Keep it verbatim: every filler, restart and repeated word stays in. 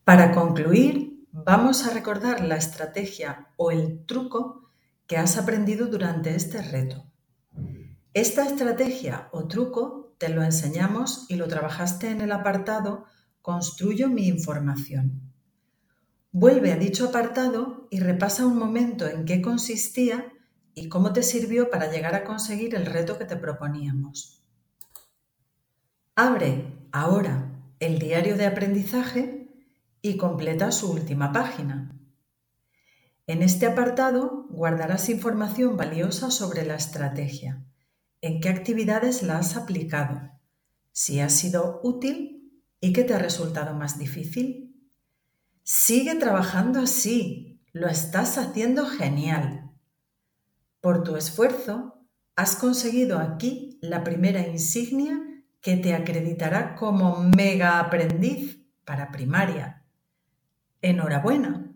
Para concluir, vamos a recordar la estrategia o el truco que has aprendido durante este reto. Esta estrategia o truco te lo enseñamos y lo trabajaste en el apartado Construyo mi información. Vuelve a dicho apartado y repasa un momento en qué consistía y cómo te sirvió para llegar a conseguir el reto que te proponíamos. Abre ahora el diario de aprendizaje y completa su última página. En este apartado guardarás información valiosa sobre la estrategia, en qué actividades la has aplicado, si ha sido útil y qué te ha resultado más difícil. Sigue trabajando así, lo estás haciendo genial. Por tu esfuerzo, has conseguido aquí la primera insignia que te acreditará como mega aprendiz para primaria. ¡Enhorabuena!